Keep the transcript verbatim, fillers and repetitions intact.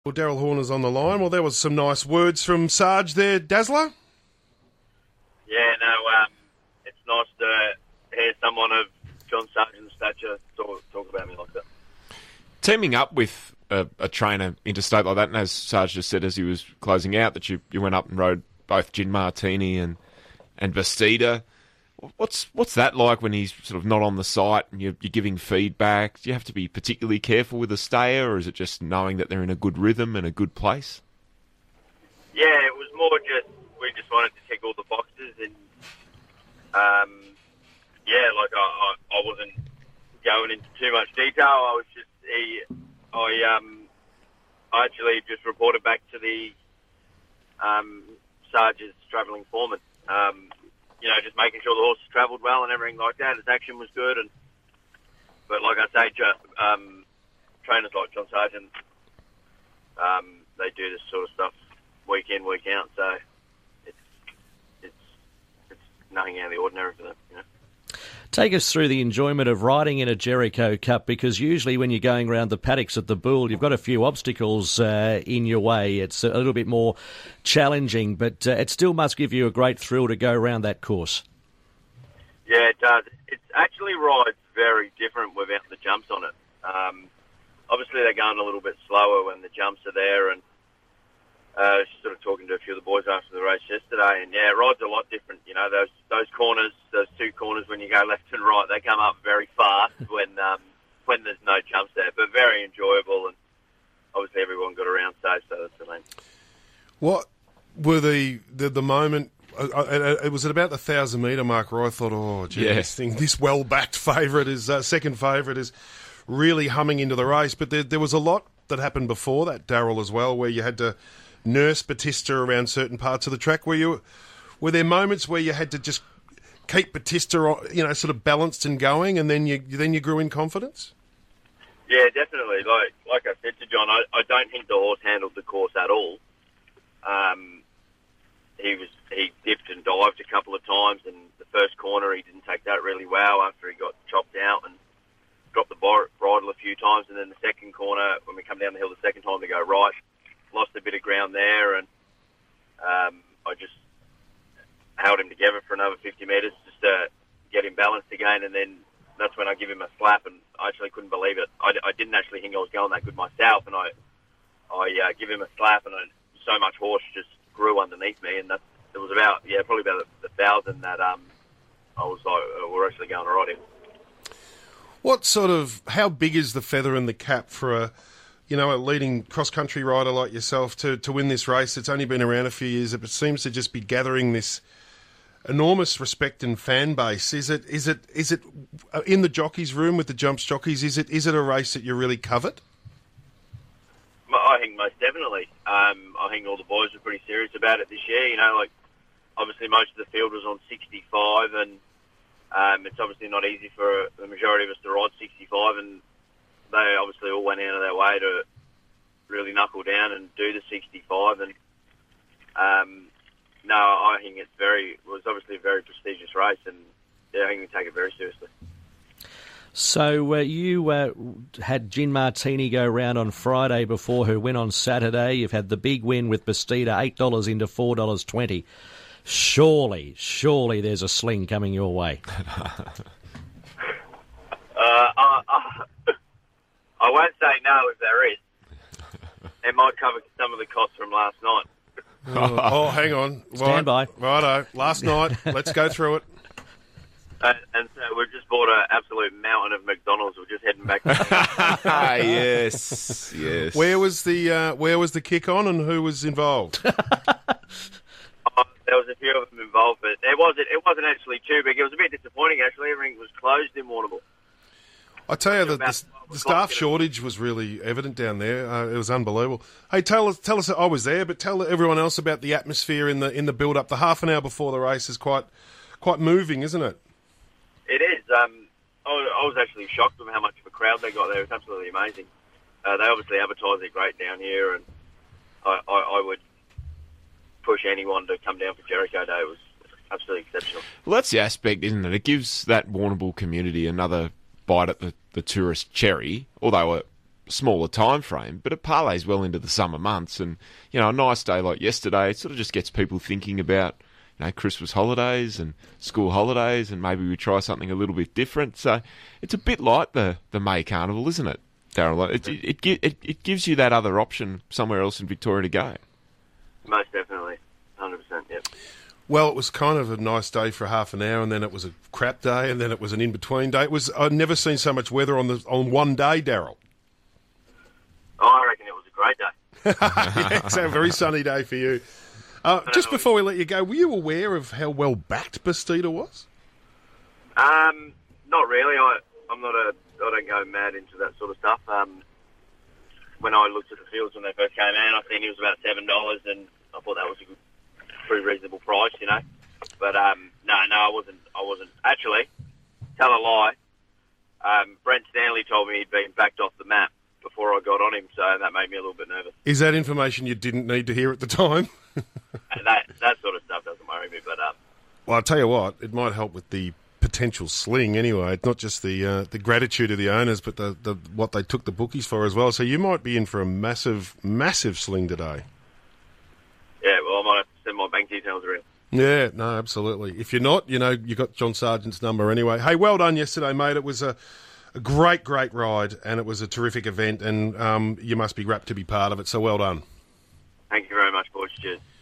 Well, Daryl Horner's on the line. Well, there was some nice words from Sarge there, Dazzler. Yeah, no, um, it's nice to hear someone of John Sargent's stature talk, talk about me like that. Teaming up with a, a trainer interstate like that, and as Sarge just said as he was closing out, that you, you went up and rode both Gin Martini and and Bastida. What's what's that like when he's sort of not on the site and you're, you're giving feedback? Do you have to be particularly careful with a stayer, or is it just knowing that they're in a good rhythm and a good place? Yeah, it was more just, we just wanted to tick all the boxes, and um, yeah, like I, I, I wasn't going into too much detail. I was just, he, I, um, I actually just reported back to the um, Sarge's travelling foreman. Um, You know, just making sure the horses travelled well and everything like that. His action was good, and but like I say, um, trainers like John Sargent, um, they do this sort of stuff week in, week out. So it's it's it's nothing out of the ordinary for them. You know. Take us through the enjoyment of riding in a Jericho Cup, because usually when you're going around the paddocks at the Bull, you've got a few obstacles uh, in your way. It's a little bit more challenging, but uh, it still must give you a great thrill to go around that course. Yeah, it does. It's actually rides very different without the jumps on it. Um, obviously, they're going a little bit slower when the jumps are there, and Uh, sort of talking to a few of the boys after the race yesterday, and yeah, it rides a lot different. You know, those those corners, those two corners when you go left and right, they come up very fast when um, when there's no jumps there, but very enjoyable, and obviously everyone got around safe, so that's the main. What were the the, the moment? Uh, uh, it was at about the thousand metre mark where I thought, oh, gee, yeah. this thing, this well backed favourite is uh, second favourite is really humming into the race. But there, there was a lot that happened before that, Daryl, as well, where you had to nurse Batista around certain parts of the track. Were you, were there moments where you had to just keep Batista, you know, sort of balanced and going, and then you then you grew in confidence? Yeah, definitely. Like like I said to John, I, I don't think the horse handled the course at all. Um, he was he dipped and dived a couple of times, and the first corner he didn't take that really well after he got chopped out and dropped the bridle a few times, and then the second corner, when we come down the hill the second time to go right, lost a bit of ground there, and um, I just held him together for another fifty metres just to get him balanced again, and then that's when I give him a slap, and I actually couldn't believe it. I, I didn't actually think I was going that good myself, and I I uh, give him a slap, and I, so much horse just grew underneath me, and that, it was about, yeah, probably about the thousand that um, I was like, oh, we're actually going all right here. What sort of, how big is the feather in the cap for a, you know, a leading cross-country rider like yourself to, to win this race? It's only been around a few years, but it seems to just be gathering this enormous respect and fan base. Is it is it is it in the jockeys' room with the jumps jockeys? Is it is it a race that you really covet? I think most definitely. Um, I think all the boys are pretty serious about it this year. You know, like obviously most of the field was on sixty-five, and um, it's obviously not easy for the majority of us to ride sixty-five, and they obviously all went out of their way to really knuckle down and do the sixty-five. And um, no, I think it's very, it was obviously a very prestigious race, and yeah, I think we take it very seriously. So uh, you uh, had Gin Martini go round on Friday before her win on Saturday. You've had the big win with Bastida, eight dollars into four dollars twenty. Surely, surely there's a sling coming your way. uh, I, I, I won't say no if there is. It might cover some of the costs from last night. Oh, oh hang on. Stand right, by. Righto. Last night. Let's go through it. Uh, and so we've just bought an absolute mountain of McDonald's. We're just heading back. yes, yes. Where was the uh, Where was the kick on, and who was involved? Oh, there was a few of them involved, but it wasn't. It wasn't actually too big. It was a bit disappointing. Actually, everything was closed in Warrnambool. I tell you, the, the, the staff shortage was really evident down there. Uh, it was unbelievable. Hey, tell us, tell us. I was there, but tell everyone else about the atmosphere in the in the build up. The half an hour before the race is quite quite moving, isn't it? It is. Um, I, I was actually shocked with how much of a crowd they got there. It's absolutely amazing. Uh, they obviously advertise it great down here, and I, I, I would push anyone to come down for Jericho Day. It was absolutely exceptional. Well, that's the aspect, isn't it? It gives that Warrnambool community another bite at the, the tourist cherry, although a smaller time frame, but it parlays well into the summer months. And, you know, a nice day like yesterday, it sort of just gets people thinking about, you know, Christmas holidays and school holidays, and maybe we try something a little bit different. So it's a bit like the, the May Carnival, isn't it, Daryl? It, it, it, it, it gives you that other option somewhere else in Victoria to go. Most definitely. one hundred percent, yep. Well, it was kind of a nice day for half an hour, and then it was a crap day, and then it was an in-between day. It was I'd never seen so much weather on the on one day, Daryl. Oh, I reckon it was a great day. Yeah, it's a very sunny day for you. Uh, just before we let you go, were you aware of how well backed Bastida was? Um, not really. I, I'm not a. I don't go mad into that sort of stuff. Um, when I looked at the fields when they first came out, I think it was about seven dollars, and I thought that was a good, pretty reasonable price, you know. But um, no, no, I wasn't. I wasn't actually. Tell a lie. Um, Brent Stanley told me he'd been backed off the map before I got on him, so that made me a little bit nervous. Is that information you didn't need to hear at the time? And that that sort of stuff doesn't worry me, but um, well, I'll tell you what, it might help with the potential sling anyway. It's not just the uh, the gratitude of the owners, but the, the what they took the bookies for as well. So you might be in for a massive, massive sling today. Yeah, well, I might have to send my bank details around. Yeah, no, absolutely. If you're not, you know, you got John Sargent's number anyway. Hey, well done yesterday, mate. It was a, a great, great ride, and it was a terrific event, and um, you must be rapt to be part of it, so well done. Thank you very much, boys. Cheers.